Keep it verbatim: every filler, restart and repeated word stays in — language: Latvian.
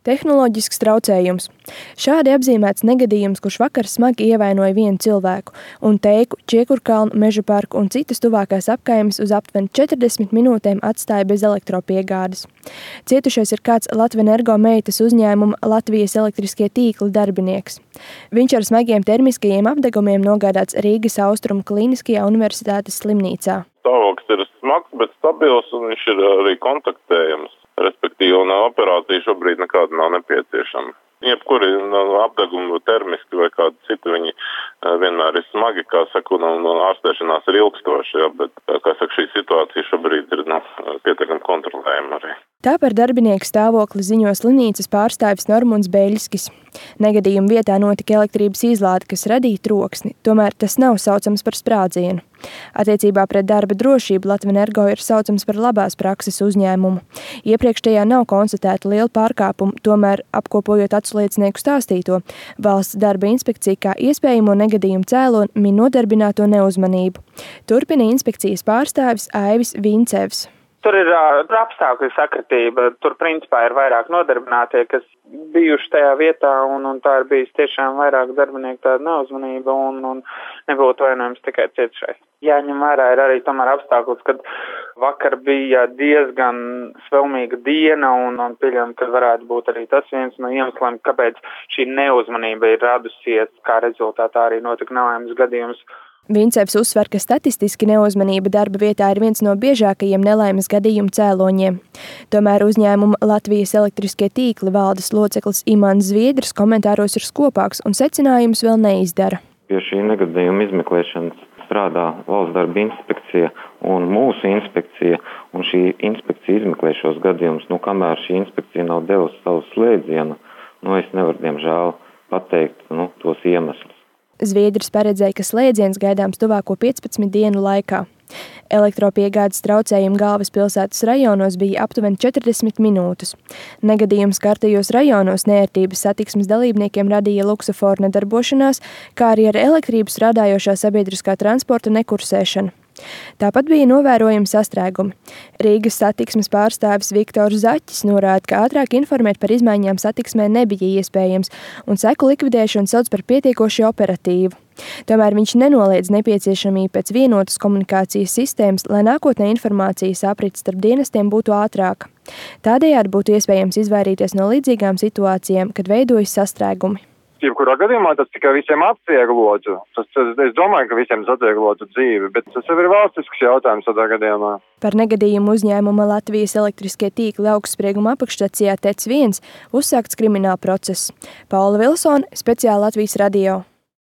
Tehnoloģisks traucējums. Šādi apzīmēts negadījums, kurš vakar smagi ievainoja vienu cilvēku un Teiku, Čiekurkalnu, Mežaparku un citas tuvākās apkaimes uz aptuveni četrdesmit minūtēm atstāja bez elektropiegādes. Cietušais ir kāds Latvenergo meitas uzņēmuma Latvijas elektriskie tīkli darbinieks. Viņš ar smagiem termiskajiem apdegumiem nogādāts Rīgas Austrumu Kliniskajā universitātes slimnīcā. Stāvoklis ir smags, bet stabils un viņš ir arī kontaktējams. Respektīvi, un operācija šobrīd nekāda nav nepieciešama. Jebkuri apdegumi termiski vai kādi citi, viņi vienmēr ir smagi, kā saka, un ārstēšanās ir ilgstoša, ja, bet, kā saka, šī situācija šobrīd ir nu, pietiekami kontrolējama arī. Tā par darbinieku stāvokli ziņo slimnīcas pārstāvis Normunds Beļskis. Negadījuma vietā notika elektrības izlāde, kas radīja troksni, tomēr tas nav saucams par sprādzienu. Attiecībā pret darba drošību Latvenergo ir saucams par labās prakses uzņēmumu. Iepriekš tajā nav konstatēta liela pārkāpuma, tomēr apkopojot atsliecinieku stāstīto, valsts darba inspekcija kā iespējamo negadījumu cēloni min nodarbināto neuzmanību. Turpina inspekcijas pārstāvis Aivis Vincevs. Tur ir uh, apstākļu sakritība, tur principā ir vairāk nodarbinātie, kas bijuši tajā vietā, un, un tā ir bijis tiešām vairāk darbinieku tāda neuzmanība, un, un nebūtu vainojums tikai cietušais. Jāņem vērā ir arī tomēr apstākļus, kad vakar bija diezgan svelmīga diena, un, un pieļaujam, ka varētu būt arī tas viens no iemesliem, kāpēc šī neuzmanība ir radusies, kā rezultātā arī notika nelaimes gadījums. Vincevs uzsver, ka statistiski neuzmanība darba vietā ir viens no biežākajiem nelaimes gadījumu cēloņiem. Tomēr uzņēmuma Latvijas elektriskie tīkli valdes loceklis Imants Zviedris komentāros ir skopāks un secinājumus vēl neizdara. Pie šī negadījuma izmeklēšanas strādā valsts darba inspekcija un mūsu inspekcija, un šī inspekcija izmeklē šos gadījumus. Nu, kamēr šī inspekcija nav devusi savu slēdzienu, nu, es nevaru, diemžēl, pateikt nu, tos iemeslus. Zviedris paredzēja, ka slēdziens gaidāms tuvāko piecpadsmit dienu laikā. Elektropiegādes traucējumi galvaspilsētas rajonos bija aptuveni četrdesmit minūtes. Negadījums skartajos rajonos neērtības satiksmes dalībniekiem radīja luksuforu nedarbošanās, kā arī ar elektrību strādājošā sabiedriskā transporta nekursēšana. Tāpat bija novērojami sastrēgumi. Rīgas satiksmes pārstāvis Viktors Zaķis norāda, ka ātrāk informēt par izmaiņām satiksmē nebija iespējams un seku likvidēšanu sauc par pietiekoši operatīvu. Tomēr viņš nenoliedz nepieciešamību pēc vienotas komunikācijas sistēmas, lai nākotnē informācijas aprits starp dienestiem būtu ātrāka. Tādējādi būtu iespējams izvairīties no līdzīgām situācijām, kad veidojas sastrēgumi. Jebkurā gadījumā tas tikai visiem atvieglotu. Tas, es domāju, ka visiem atvieglotu dzīvi, bet tas jau ir valstisks jautājums tādā gadījumā. Par negadījumu uzņēmuma Latvijas elektriskie tīkli augstsprieguma apakšstacijā T E C viens uzsākts krimināla process. Paula Vilsone, speciāli Latvijas radio.